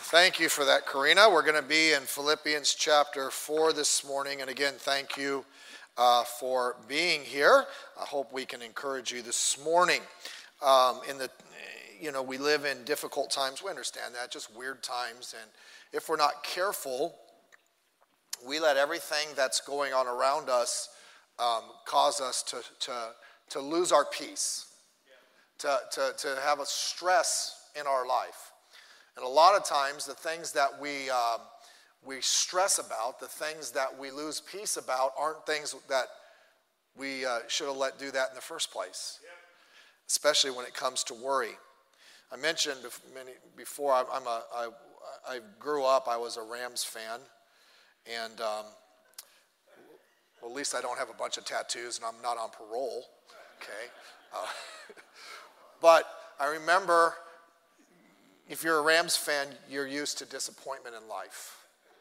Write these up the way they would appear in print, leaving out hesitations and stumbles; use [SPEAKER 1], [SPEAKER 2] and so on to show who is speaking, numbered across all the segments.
[SPEAKER 1] Thank you for that, Karina. We're going to be in Philippians chapter 4 this morning. And again, thank you for being here. I hope we can encourage you this morning. We live in difficult times. We understand that, just weird times. And if we're not careful, we let everything that's going on around us cause us to lose our peace, to have a stress in our life. And a lot of times, the things that we stress about, the things that we lose peace about, aren't things that we should have let do that in the first place, especially when it comes to worry. I mentioned before, I grew up, I was a Rams fan, and at least I don't have a bunch of tattoos, and I'm not on parole, okay? But I remember, if you're a Rams fan, you're used to disappointment in life.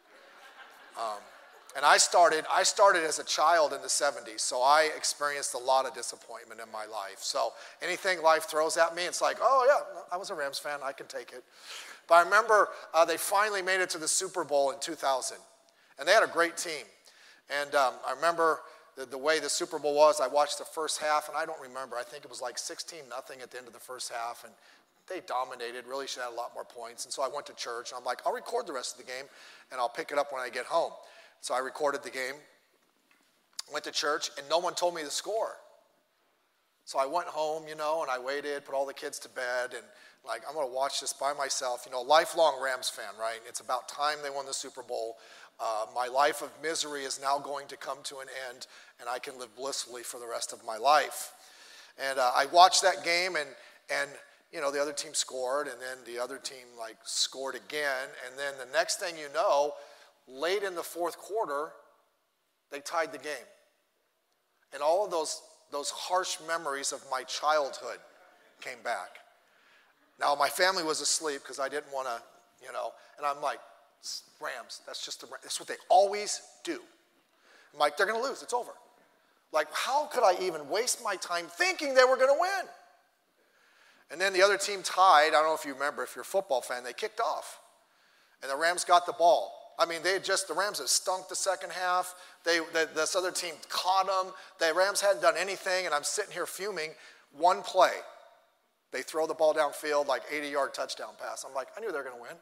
[SPEAKER 1] And I started as a child in the 70s, so I experienced a lot of disappointment in my life. So anything life throws at me, it's like, oh yeah, I was a Rams fan, I can take it. But I remember they finally made it to the Super Bowl in 2000, and they had a great team. And I remember the way the Super Bowl was. I watched the first half, and I don't remember. I think it was like 16-0 at the end of the first half, and they dominated, really should have had a lot more points. And so I went to church, and I'm like, I'll record the rest of the game, and I'll pick it up when I get home. So I recorded the game, went to church, and no one told me the score. So I went home, and I waited, put all the kids to bed, and like, I'm going to watch this by myself. Lifelong Rams fan, right? It's about time they won the Super Bowl. My life of misery is now going to come to an end, and I can live blissfully for the rest of my life. And I watched that game, and the other team scored, and then the other team scored again, and then the next thing you know, late in the fourth quarter, they tied the game. And all of those harsh memories of my childhood came back. Now, my family was asleep because I didn't want to, and I'm like, Rams, that's what they always do. I'm like, they're going to lose, it's over. Like, how could I even waste my time thinking they were going to win? And then the other team tied. I don't know if you remember, if you're a football fan, they kicked off. And the Rams got the ball. I mean, the Rams had stunk the second half. This other team caught them. The Rams hadn't done anything, and I'm sitting here fuming. One play, they throw the ball downfield, 80-yard touchdown pass. I'm like, I knew they were going to win.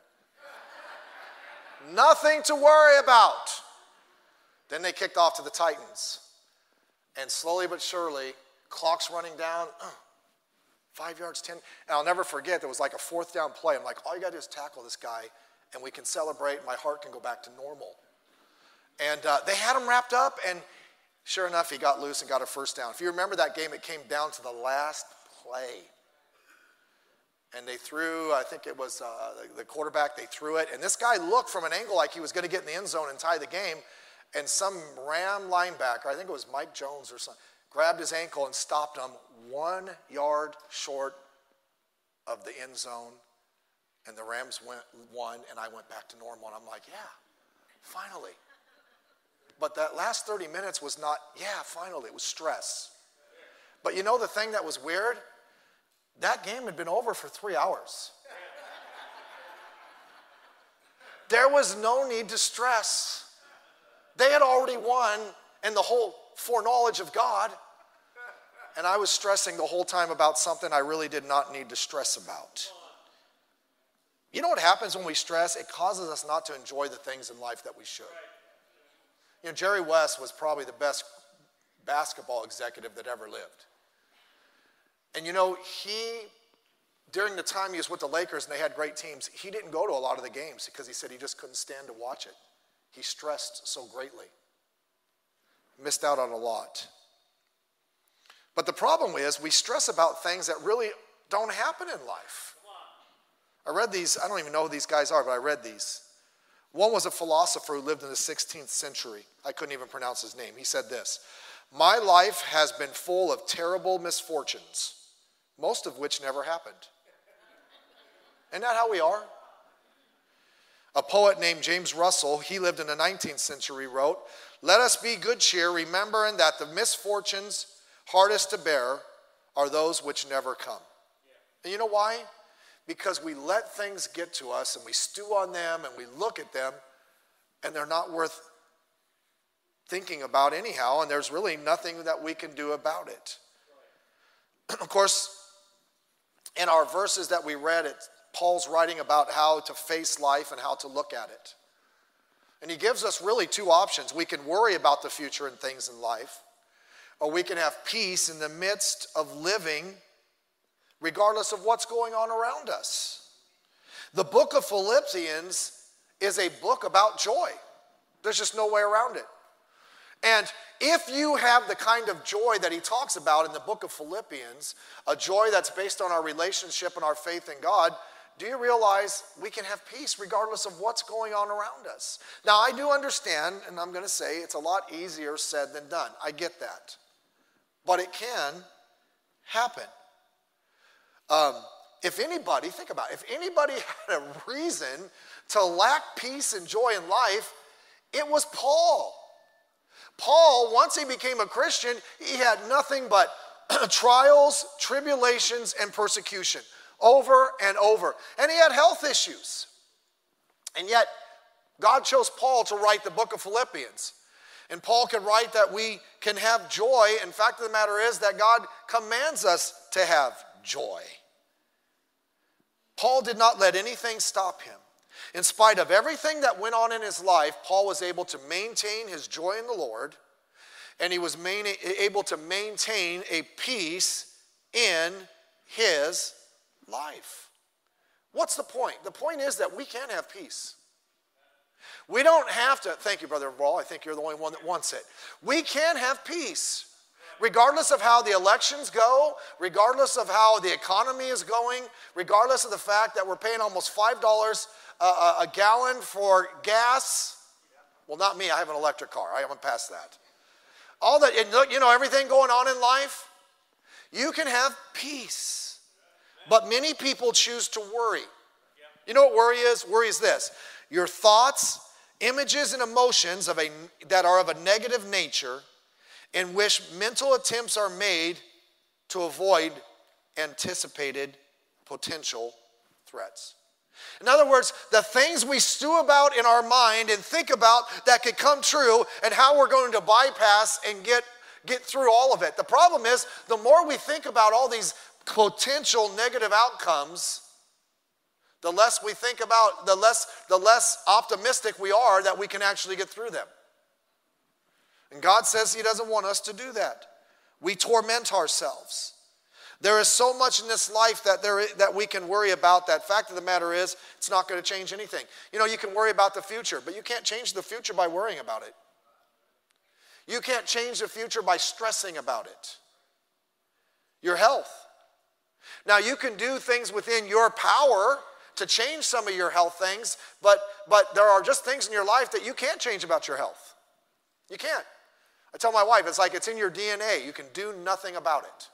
[SPEAKER 1] Nothing to worry about. Then they kicked off to the Titans. And slowly but surely, clock's running down. 5 yards, 10. And I'll never forget, there was a fourth down play. I'm like, all you got to do is tackle this guy, and we can celebrate, and my heart can go back to normal. And they had him wrapped up, and sure enough, he got loose and got a first down. If you remember that game, it came down to the last play. And they threw, I think it was the quarterback, they threw it. And this guy looked from an angle like he was going to get in the end zone and tie the game. And some Ram linebacker, I think it was Mike Jones or something, grabbed his ankle and stopped him 1 yard short of the end zone. And the Rams won, and I went back to normal. And I'm like, yeah, finally. But that last 30 minutes was not, yeah, finally. It was stress. But the thing that was weird? That game had been over for 3 hours. There was no need to stress. They had already won, and the whole foreknowledge of God. And I was stressing the whole time about something I really did not need to stress about. You know what happens when we stress? It causes us not to enjoy the things in life that we should. Jerry West was probably the best basketball executive that ever lived. And during the time he was with the Lakers and they had great teams, he didn't go to a lot of the games because he said he just couldn't stand to watch it. He stressed so greatly. Missed out on a lot. But the problem is we stress about things that really don't happen in life. I read these, I don't even know who these guys are, but I read these. One was a philosopher who lived in the 16th century. I couldn't even pronounce his name. He said this: my life has been full of terrible misfortunes, most of which never happened. Isn't that how we are? A poet named James Russell, he lived in the 19th century, wrote, let us be good cheer, remembering that the misfortunes hardest to bear are those which never come. And you know why? because we let things get to us and we stew on them and we look at them and they're not worth thinking about anyhow, and there's really nothing that we can do about it. Of course, in our verses that we read, Paul's writing about how to face life and how to look at it. And he gives us really two options. We can worry about the future and things in life, or we can have peace in the midst of living regardless of what's going on around us. The book of Philippians is a book about joy. There's just no way around it. And if you have the kind of joy that he talks about in the book of Philippians, a joy that's based on our relationship and our faith in God, do you realize we can have peace regardless of what's going on around us? Now, I do understand, and I'm going to say it's a lot easier said than done. I get that. But it can happen. If anybody, think about it, if anybody had a reason to lack peace and joy in life, it was Paul. Paul, once he became a Christian, he had nothing but trials, tribulations, and persecution over and over. And he had health issues. And yet, God chose Paul to write the book of Philippians. And Paul can write that we can have joy. In fact of the matter is that God commands us to have joy. Paul did not let anything stop him. In spite of everything that went on in his life, Paul was able to maintain his joy in the Lord, and he was able to maintain a peace in his life. What's the point? The point is that we can have peace. We don't have to, thank you, Brother Rawl, I think you're the only one that wants it. We can have peace. Regardless of how the elections go, regardless of how the economy is going, regardless of the fact that we're paying almost $5 a gallon for gas. Well, not me, I have an electric car. I haven't passed that. All that, you know, everything going on in life, you can have peace. But many people choose to worry. You know what worry is? Worry is this. Your thoughts, images, and emotions that are of a negative nature in which mental attempts are made to avoid anticipated potential threats. In other words, the things we stew about in our mind and think about that could come true and how we're going to bypass and get through all of it. The problem is, the more we think about all these potential negative outcomes, the less we think about, the less optimistic we are that we can actually get through them. And God says he doesn't want us to do that. We torment ourselves. There is so much in this life that we can worry about. That fact of the matter is, it's not going to change anything. You know, you can worry about the future, but you can't change the future by worrying about it. You can't change the future by stressing about it. Your health. Now, you can do things within your power to change some of your health things, but there are just things in your life that you can't change about your health. You can't. I tell my wife, it's like it's in your DNA. You can do nothing about it.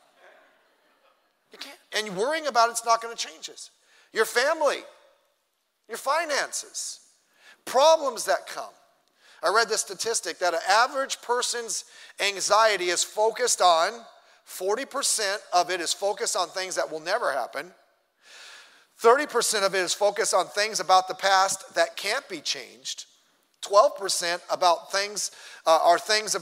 [SPEAKER 1] You can't. And worrying about it's not going to change it. Your family, your finances, problems that come. I read the statistic that an average person's anxiety is focused on, 40% of it is focused on things that will never happen. 30% of it is focused on things about the past that can't be changed. 12% about things are things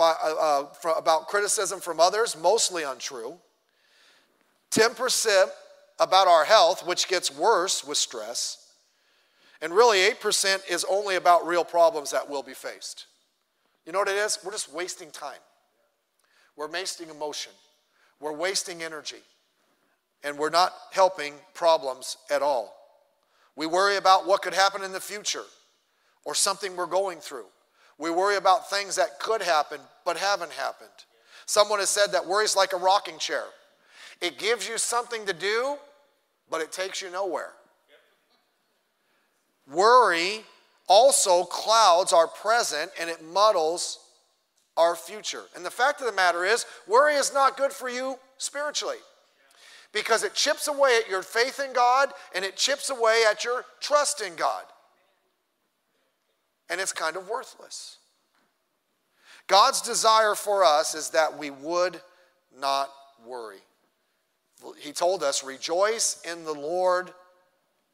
[SPEAKER 1] about criticism from others, mostly untrue. 10% about our health, which gets worse with stress. And really 8% is only about real problems that will be faced. You know what it is? We're just wasting time. We're wasting emotion. We're wasting energy. And we're not helping problems at all. We worry about what could happen in the future or something we're going through. We worry about things that could happen but haven't happened. Someone has said that worry is like a rocking chair. It gives you something to do, but it takes you nowhere. Worry also clouds our present and it muddles our future. And the fact of the matter is, worry is not good for you spiritually, because it chips away at your faith in God and it chips away at your trust in God. And it's kind of worthless. God's desire for us is that we would not worry. He told us, rejoice in the Lord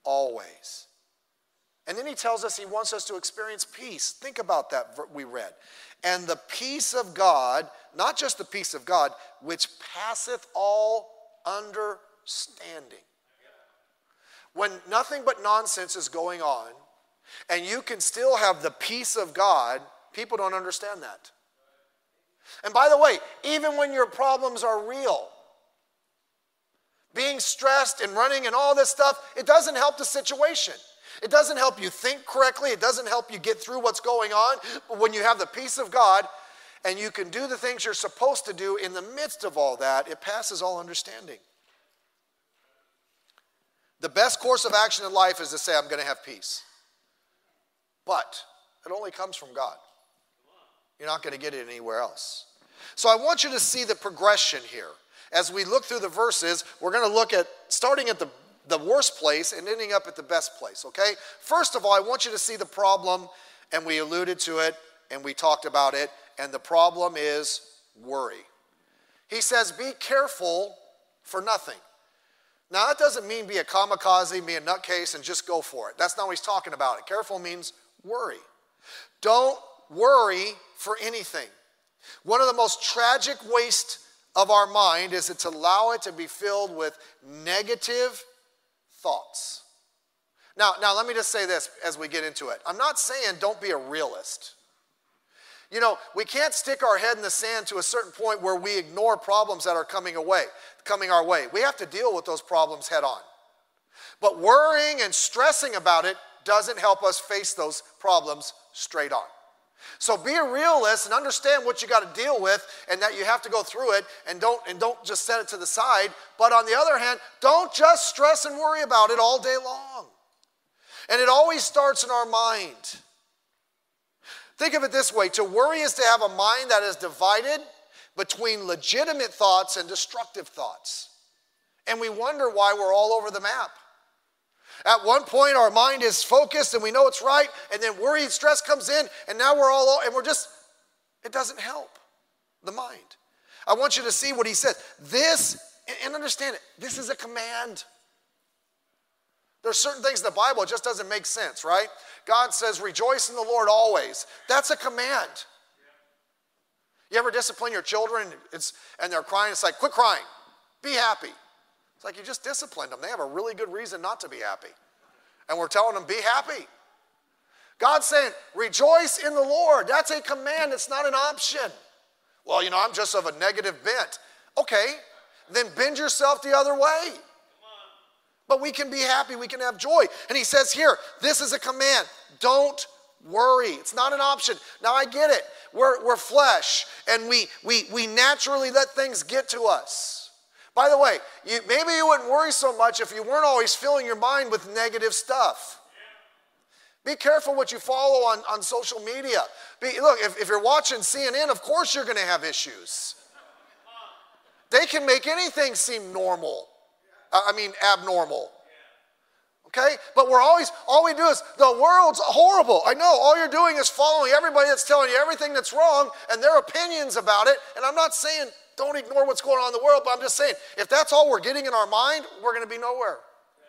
[SPEAKER 1] always. And then he tells us he wants us to experience peace. Think about that we read. And the peace of God, not just the peace of God, which passeth all understanding. When nothing but nonsense is going on, and you can still have the peace of God, people don't understand that. And by the way, even when your problems are real, being stressed and running and all this stuff, it doesn't help the situation. It doesn't help you think correctly. It doesn't help you get through what's going on. But when you have the peace of God and you can do the things you're supposed to do in the midst of all that, it passes all understanding. The best course of action in life is to say, I'm going to have peace. But it only comes from God. You're not going to get it anywhere else. So I want you to see the progression here. As we look through the verses, we're going to look at starting at the worst place and ending up at the best place, okay? First of all, I want you to see the problem, and we alluded to it, and we talked about it, and the problem is worry. He says, be careful for nothing. Now, that doesn't mean be a kamikaze, be a nutcase, and just go for it. That's not what he's talking about. Careful means worry. Don't worry for anything. One of the most tragic wastes of our mind is to allow it to be filled with negative thoughts. Now, let me just say this as we get into it. I'm not saying don't be a realist. You know, we can't stick our head in the sand to a certain point where we ignore problems that are coming our way. We have to deal with those problems head on. But worrying and stressing about it doesn't help us face those problems straight on. So be a realist and understand what you got to deal with and that you have to go through it, and don't just set it to the side. But on the other hand, don't just stress and worry about it all day long. And it always starts in our mind. Think of it this way. To worry is to have a mind that is divided between legitimate thoughts and destructive thoughts. And we wonder why we're all over the map. At one point, our mind is focused and we know it's right, and then worry and stress comes in, and now it doesn't help the mind. I want you to see what he says. And understand it, this is a command. There's certain things in the Bible, it just doesn't make sense, right? God says, rejoice in the Lord always. That's a command. You ever discipline your children and they're crying? It's like, quit crying. Be happy. It's like you just disciplined them. They have a really good reason not to be happy. And we're telling them, be happy. God's saying, rejoice in the Lord. That's a command. It's not an option. Well, I'm just of a negative bent. Okay, then bend yourself the other way. But we can be happy. We can have joy. And he says here, this is a command. Don't worry. It's not an option. Now, I get it. We're flesh, and we naturally let things get to us. By the way, maybe you wouldn't worry so much if you weren't always filling your mind with negative stuff. Be careful what you follow on social media. Look, if you're watching CNN, of course you're going to have issues. They can make anything seem abnormal. Okay? But all we do is, the world's horrible. I know, all you're doing is following everybody that's telling you everything that's wrong and their opinions about it. And I'm not saying don't ignore what's going on in the world, but I'm just saying, if that's all we're getting in our mind, we're going to be nowhere.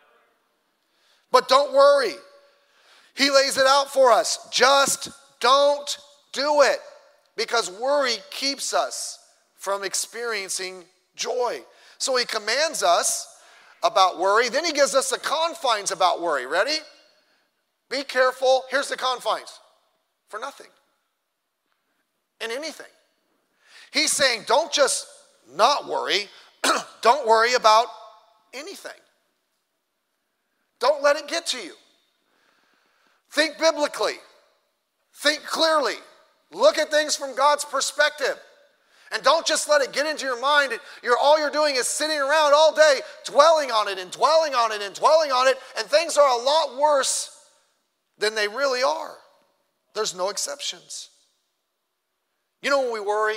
[SPEAKER 1] But don't worry. He lays it out for us. Just don't do it, because worry keeps us from experiencing joy. So he commands us about worry. Then he gives us the confines about worry. Ready? Be careful. Here's the confines. For nothing. In anything. He's saying, don't just not worry. Don't worry about anything. Don't let it get to you. Think biblically. Think clearly. Look at things from God's perspective. And don't just let it get into your mind. All you're doing is sitting around all day dwelling on it and dwelling on it and dwelling on it, and things are a lot worse than they really are. There's no exceptions. You know, when we worry,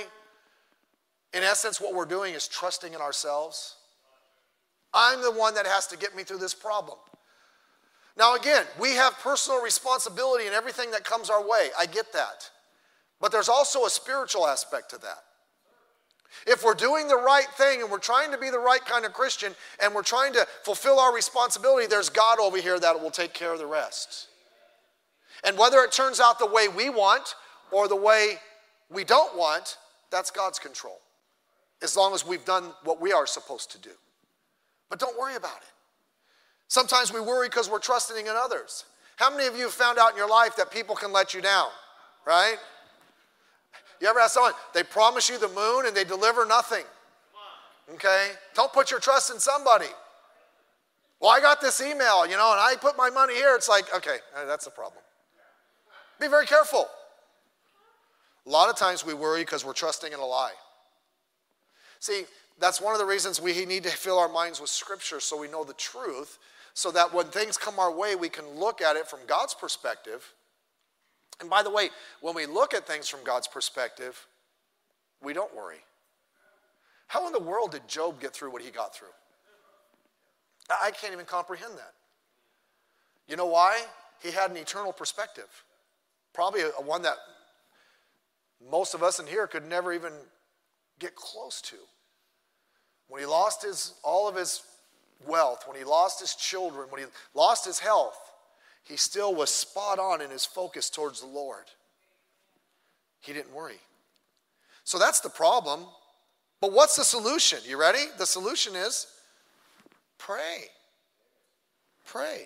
[SPEAKER 1] in essence, what we're doing is trusting in ourselves. I'm the one that has to get me through this problem. Now again, we have personal responsibility in everything that comes our way. I get that. But there's also a spiritual aspect to that. If we're doing the right thing and we're trying to be the right kind of Christian and we're trying to fulfill our responsibility, there's God over here that will take care of the rest. And whether it turns out the way we want or the way we don't want, that's God's control. As long as we've done what we are supposed to do. But don't worry about it. Sometimes we worry because we're trusting in others. How many of you have found out in your life that people can let you down, right? You ever have someone, they promise you the moon and they deliver nothing? Okay? Don't put your trust in somebody. Well, I got this email, and I put my money here. It's like, okay, that's the problem. Be very careful. A lot of times we worry because we're trusting in a lie. See, that's one of the reasons we need to fill our minds with Scripture so we know the truth, so that when things come our way, we can look at it from God's perspective. And by the way, when we look at things from God's perspective, we don't worry. How in the world did Job get through what he got through? I can't even comprehend that. You know why? He had an eternal perspective. Probably one that most of us in here could never even get close to. When he lost all of his wealth, when he lost his children, when he lost his health, he still was spot on in his focus towards the Lord. He didn't worry. So that's the problem. But what's the solution? You ready? The solution is pray. Pray.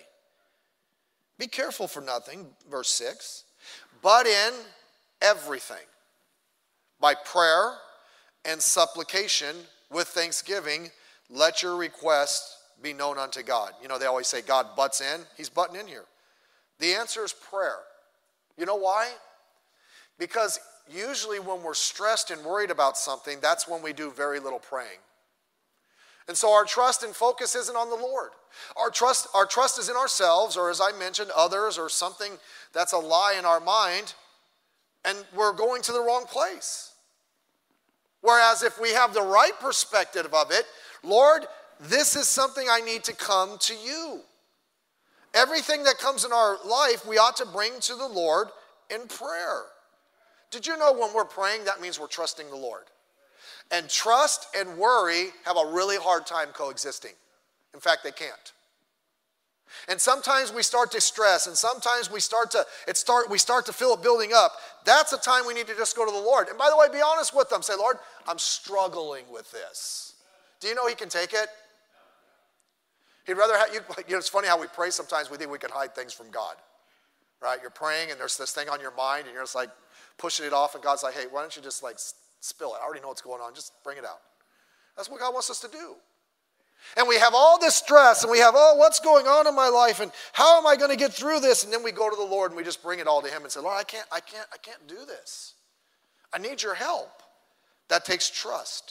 [SPEAKER 1] Be careful for nothing, verse 6, but in everything, by prayer and supplication with thanksgiving, let your requests be known unto God. They always say God butts in. He's butting in here. The answer is prayer. You know why? Because usually when we're stressed and worried about something, that's when we do very little praying. And so our trust and focus isn't on the Lord. Our trust is in ourselves, or as I mentioned, others, or something that's a lie in our mind, and we're going to the wrong place. Whereas if we have the right perspective of it, Lord, this is something I need to come to you. Everything that comes in our life, we ought to bring to the Lord in prayer. Did you know when we're praying, that means we're trusting the Lord? And trust and worry have a really hard time coexisting. In fact, they can't. And sometimes we start to stress, and sometimes we start to feel it building up. That's a time we need to just go to the Lord. And by the way, be honest with them. Say, Lord, I'm struggling with this. Do you know he can take it? He'd rather have you. It's funny how we pray sometimes. We think we can hide things from God, right? You're praying, and there's this thing on your mind, and you're just like pushing it off, and God's like, hey, why don't you just like spill it? I already know what's going on. Just bring it out. That's what God wants us to do. And we have all this stress, and we have, what's going on in my life, and how am I going to get through this? And then we go to the Lord, and we just bring it all to him and say, Lord, I can't do this. I need your help. That takes trust.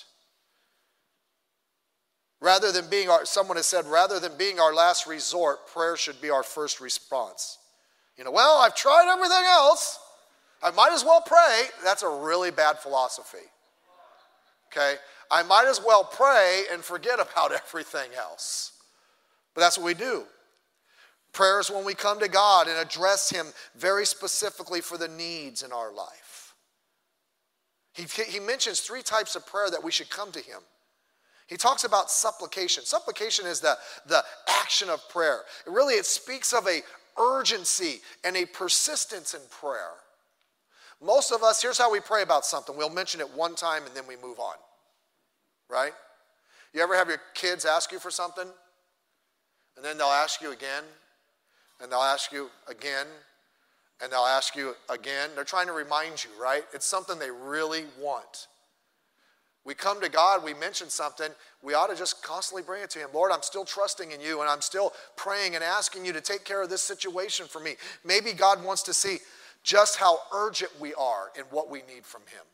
[SPEAKER 1] Someone has said, rather than being our last resort, prayer should be our first response. Well, I've tried everything else. I might as well pray. That's a really bad philosophy. Okay? I might as well pray and forget about everything else. But that's what we do. Prayer is when we come to God and address him very specifically for the needs in our life. He mentions 3 types of prayer that we should come to him. He talks about supplication. Supplication is the action of prayer. It speaks of a urgency and a persistence in prayer. Most of us, here's how we pray about something. We'll mention it one time and then we move on. Right? You ever have your kids ask you for something? And then they'll ask you again. And they'll ask you again. And they'll ask you again. They're trying to remind you, right? It's something they really want. We come to God, we mention something, we ought to just constantly bring it to him. Lord, I'm still trusting in you, and I'm still praying and asking you to take care of this situation for me. Maybe God wants to see just how urgent we are in what we need from him.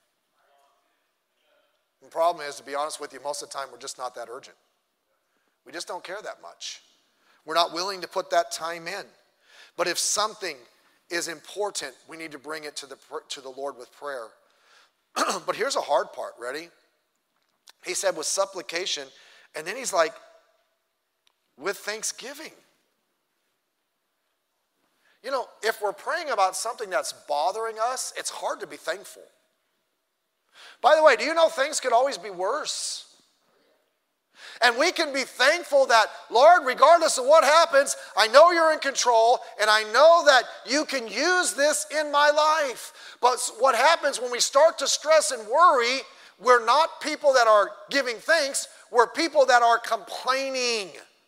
[SPEAKER 1] The problem is, to be honest with you, most of the time we're just not that urgent. We just don't care that much. We're not willing to put that time in. But if something is important, we need to bring it to the Lord with prayer. But here's a hard part. Ready? He said with supplication, and then he's like, with thanksgiving. If we're praying about something that's bothering us, it's hard to be thankful. By the way, do you know things could always be worse? And we can be thankful that, Lord, regardless of what happens, I know you're in control, and I know that you can use this in my life. But what happens when we start to stress and worry, we're not people that are giving thanks, we're people that are complaining.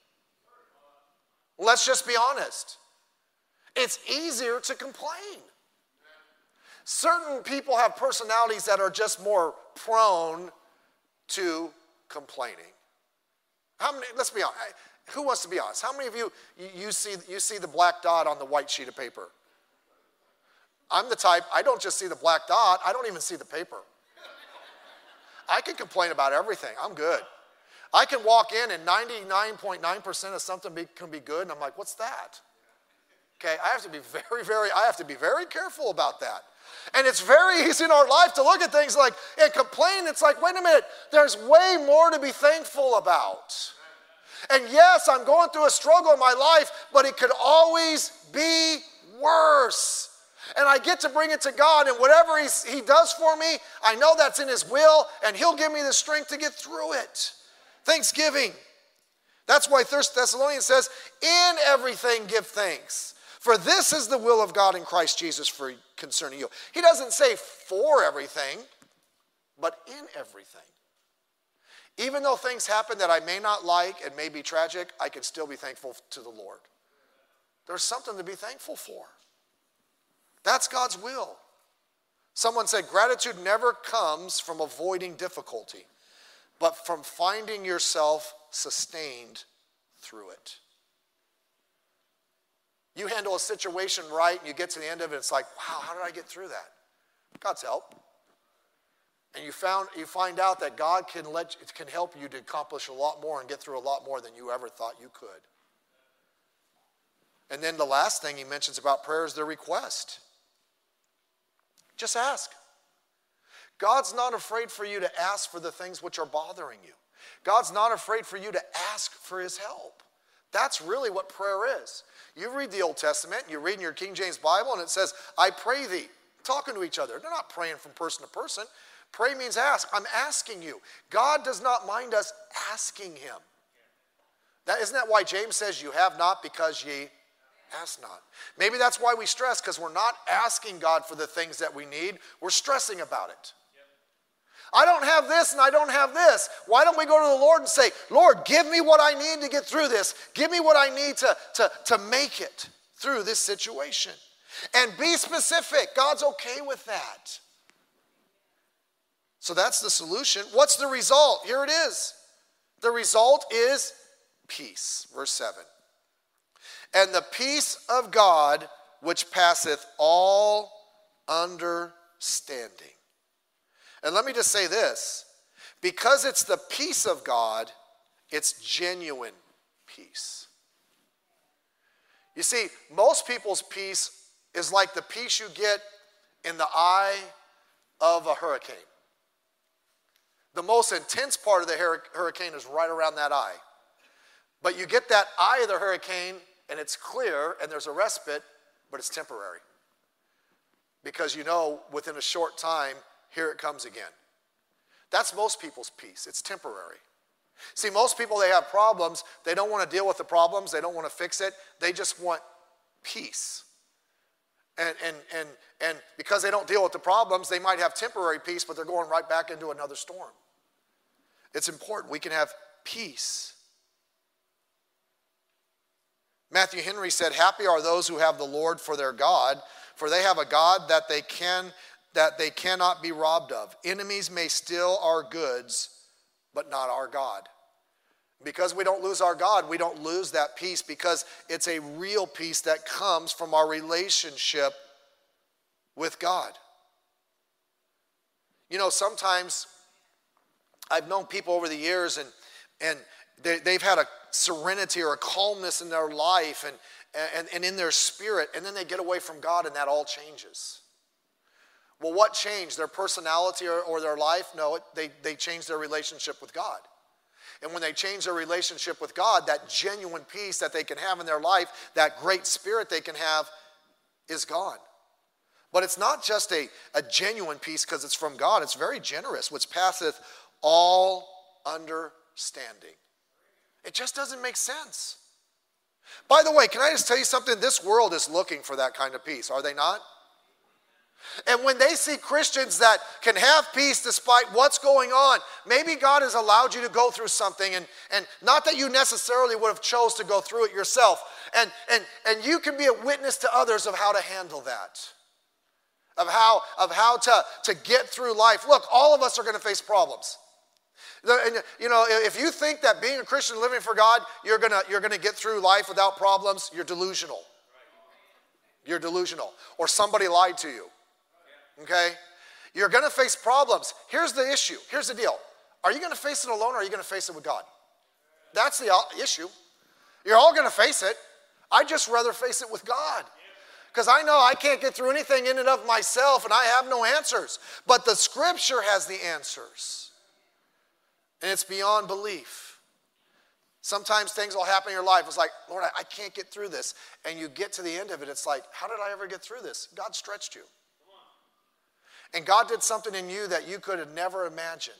[SPEAKER 1] Let's just be honest. It's easier to complain. Certain people have personalities that are just more prone to complaining. Let's be honest. Who wants to be honest? How many of you see the black dot on the white sheet of paper? I'm the type, I don't just see the black dot, I don't even see the paper. I can complain about everything. I'm good. I can walk in and 99.9% of something can be good, and I'm like, what's that? Okay, I have to be very careful about that. And it's very easy in our life to look at things like and complain. It's like, wait a minute, there's way more to be thankful about. And yes, I'm going through a struggle in my life, but it could always be worse. And I get to bring it to God, and whatever he does for me, I know that's in his will, and he'll give me the strength to get through it. Thanksgiving. That's why 1 Thessalonians says, in everything give thanks. For this is the will of God in Christ Jesus concerning you. He doesn't say for everything, but in everything. Even though things happen that I may not like and may be tragic, I can still be thankful to the Lord. There's something to be thankful for. That's God's will. Someone said, gratitude never comes from avoiding difficulty, but from finding yourself sustained through it. You handle a situation right, and you get to the end of it, it's like, wow, how did I get through that? God's help. And you find out that God can help you to accomplish a lot more and get through a lot more than you ever thought you could. And then the last thing he mentions about prayer is the request. Just ask. God's not afraid for you to ask for the things which are bothering you. God's not afraid for you to ask for his help. That's really what prayer is. You read the Old Testament, you read in your King James Bible, and it says, I pray thee, talking to each other. They're not praying from person to person. Pray means ask. I'm asking you. God does not mind us asking him. Isn't that why James says, you have not because ye ask not? Maybe that's why we stress, because we're not asking God for the things that we need. We're stressing about it. I don't have this and I don't have this. Why don't we go to the Lord and say, Lord, give me what I need to get through this. Give me what I need to make it through this situation. And be specific. God's okay with that. So that's the solution. What's the result? Here it is. The result is peace. Verse 7. And the peace of God, which passeth all understanding. And let me just say this. Because it's the peace of God, it's genuine peace. You see, most people's peace is like the peace you get in the eye of a hurricane. The most intense part of the hurricane is right around that eye. But you get that eye of the hurricane, and it's clear, and there's a respite, but it's temporary. Because you know, within a short time, here it comes again. That's most people's peace. It's temporary. See, most people, they have problems. They don't want to deal with the problems. They don't want to fix it. They just want peace. And because they don't deal with the problems, they might have temporary peace, but they're going right back into another storm. It's important. We can have peace. Matthew Henry said, happy are those who have the Lord for their God, for they have a God that they cannot be robbed of. Enemies may steal our goods, but not our God. Because we don't lose our God, we don't lose that peace, because it's a real peace that comes from our relationship with God. You know, sometimes I've known people over the years, and they've had a serenity or a calmness in their life and in their spirit, and then they get away from God and that all changes. Well, what changed? Their personality or their life? No, they changed their relationship with God. And when they change their relationship with God, that genuine peace that they can have in their life, that great spirit they can have, is gone. But it's not just a genuine peace because it's from God. It's very generous, which passeth all understanding. It just doesn't make sense. By the way, can I just tell you something? This world is looking for that kind of peace, are they not? And when they see Christians that can have peace despite what's going on, maybe God has allowed you to go through something, and not that you necessarily would have chose to go through it yourself. And you can be a witness to others of how to handle that. Of how to get through life. Look, all of us are going to face problems. You know, if you think that being a Christian, living for God, you're gonna get through life without problems, you're delusional. You're delusional. Or somebody lied to you. Okay? You're gonna face problems. Here's the issue. Here's the deal. Are you gonna face it alone or are you gonna face it with God? That's the issue. You're all gonna face it. I'd just rather face it with God. Because I know I can't get through anything in and of myself and I have no answers. But the scripture has the answers. And it's beyond belief. Sometimes things will happen in your life. It's like, Lord, I can't get through this. And you get to the end of it. It's like, how did I ever get through this? God stretched you. And God did something in you that you could have never imagined.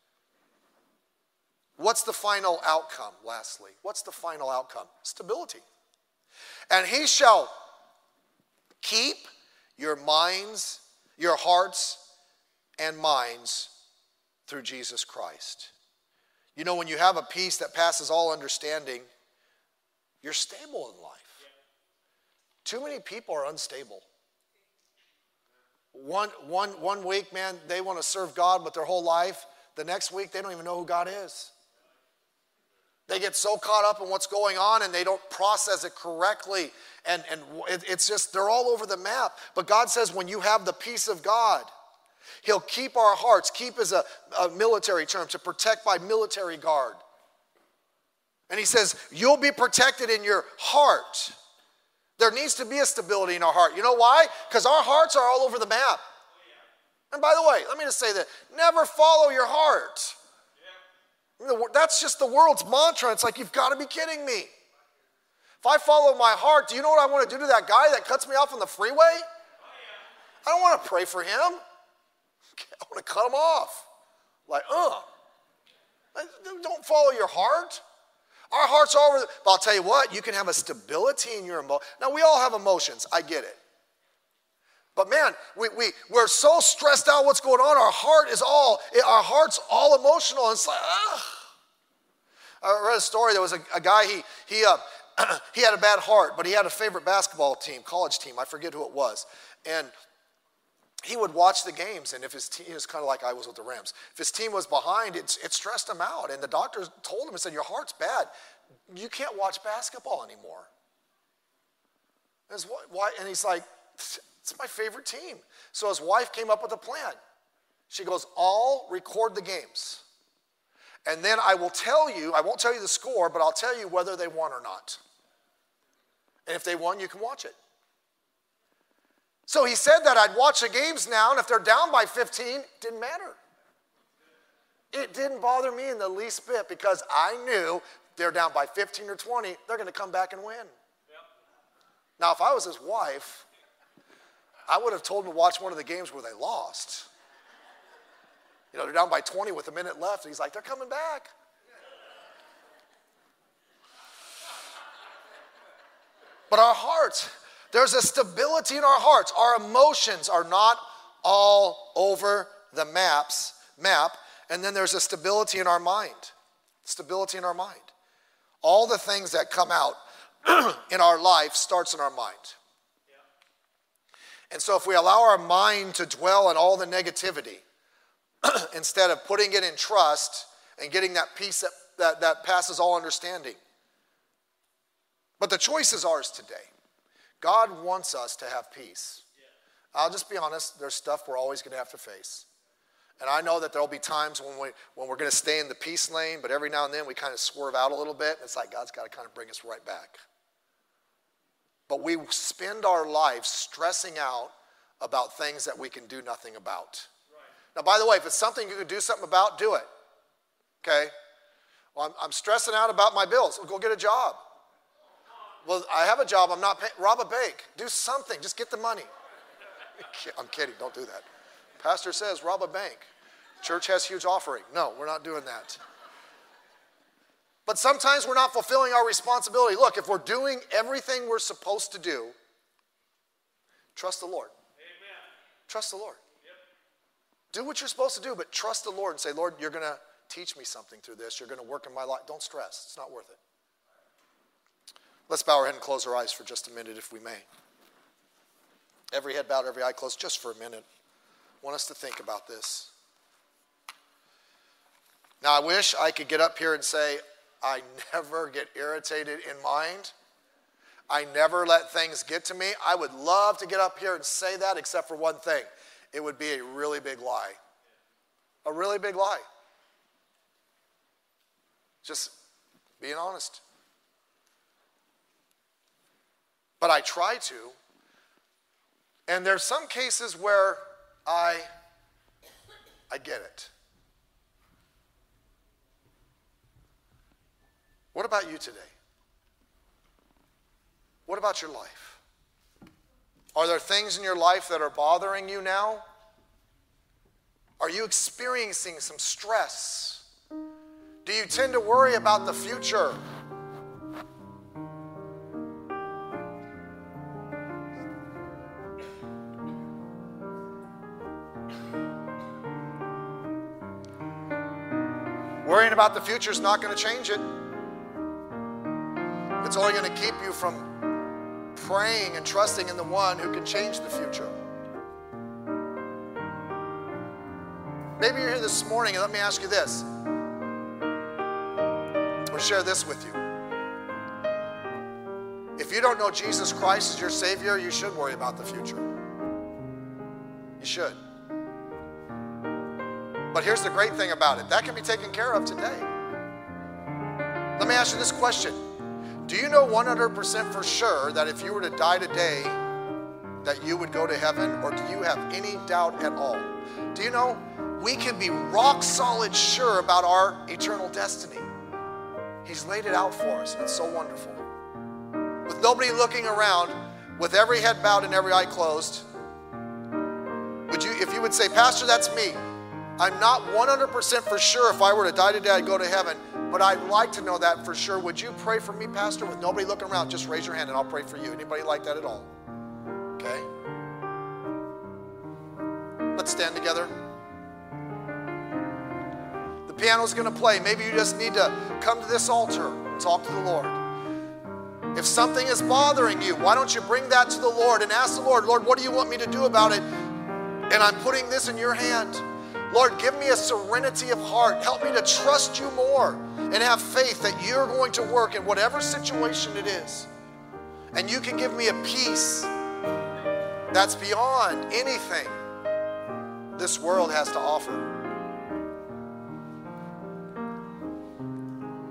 [SPEAKER 1] What's the final outcome, lastly? What's the final outcome? Stability. And he shall keep your minds, your hearts and minds through Jesus Christ. You know, when you have a peace that passes all understanding, you're stable in life. Too many people are unstable. One week, man, they want to serve God with their whole life. The next week, they don't even know who God is. They get so caught up in what's going on and they don't process it correctly. And it's just, they're all over the map. But God says when you have the peace of God, he'll keep our hearts. Keep is a military term, to protect by military guard. And he says, you'll be protected in your heart. There needs to be a stability in our heart. You know why? Because our hearts are all over the map. And by the way, let me just say that, never follow your heart. That's just the world's mantra. It's like, you've got to be kidding me. If I follow my heart, do you know what I want to do to that guy that cuts me off on the freeway? I don't want to pray for him. I want to cut him off. Like, don't follow your heart. Our hearts are over. But I'll tell you what, you can have a stability in your emotions. Now, we all have emotions. I get it. But man, we're so stressed out what's going on. Our heart's all emotional. And it's like, I read a story. There was a guy, he had a bad heart, but he had a favorite basketball team, college team. I forget who it was. And he would watch the games, and if his team, is kind of like I was with the Rams. If his team was behind, it stressed him out. And the doctors told him and said, your heart's bad. You can't watch basketball anymore. And he's like, it's my favorite team. So his wife came up with a plan. She goes, I'll record the games. And then I won't tell you the score, but I'll tell you whether they won or not. And if they won, you can watch it. So he said that I'd watch the games now, and if they're down by 15, it didn't matter. It didn't bother me in the least bit because I knew they're down by 15 or 20, they're going to come back and win. Yep. Now, if I was his wife, I would have told him to watch one of the games where they lost. You know, they're down by 20 with a minute left, and he's like, they're coming back. But our hearts, there's a stability in our hearts. Our emotions are not all over the map, and then there's a stability in our mind. Stability in our mind. All the things that come out in our life starts in our mind. And so if we allow our mind to dwell on all the negativity, instead of putting it in trust and getting that peace that passes all understanding. But the choice is ours today. God wants us to have peace. I'll just be honest, there's stuff we're always going to have to face. And I know that there'll be times when we're going to stay in the peace lane, but every now and then we kind of swerve out a little bit. And it's like God's got to kind of bring us right back. But we spend our lives stressing out about things that we can do nothing about. Right. Now, by the way, if it's something you can do something about, do it. Okay? Well, I'm stressing out about my bills. Well, go get a job. Well, I have a job. I'm not paying. Rob a bank. Do something. Just get the money. I'm kidding, don't do that. Pastor says, rob a bank. Church has huge offering. No, we're not doing that. But sometimes we're not fulfilling our responsibility. Look, if we're doing everything we're supposed to do, trust the Lord. Amen. Trust the Lord. Yep. Do what you're supposed to do, but trust the Lord and say, Lord, you're going to teach me something through this. You're going to work in my life. Don't stress. It's not worth it. Let's bow our head and close our eyes for just a minute, if we may. Every head bowed, every eye closed, just for a minute. I want us to think about this. Now, I wish I could get up here and say, I never get irritated in mind. I never let things get to me. I would love to get up here and say that, except for one thing. It would be a really big lie. A really big lie. Just being honest. But I try to. And there's some cases where I get it. What about you today? What about your life? Are there things in your life that are bothering you now? Are you experiencing some stress? Do you tend to worry about the future? Worrying about the future is not going to change it. It's only going to keep you from praying and trusting in the one who can change the future. Maybe you're here this morning, and let me ask you this. I'll share this with you. If you don't know Jesus Christ as your Savior, you should worry about the future. You should. But here's the great thing about it. That can be taken care of today. Let me ask you this question. Do you know 100% for sure that if you were to die today, that you would go to heaven? Or do you have any doubt at all? Do you know we can be rock solid sure about our eternal destiny? He's laid it out for us, and it's so wonderful. With nobody looking around, with every head bowed and every eye closed, if you would say, Pastor, that's me. I'm not 100% for sure if I were to die today, I'd go to heaven. But I'd like to know that for sure. Would you pray for me, Pastor? With nobody looking around, just raise your hand and I'll pray for you. Anybody like that at all? Okay. Let's stand together. The piano's going to play. Maybe you just need to come to this altar and talk to the Lord. If something is bothering you, why don't you bring that to the Lord and ask the Lord, Lord, what do you want me to do about it? And I'm putting this in your hand. Lord, give me a serenity of heart. Help me to trust you more and have faith that you're going to work in whatever situation it is. And you can give me a peace that's beyond anything this world has to offer.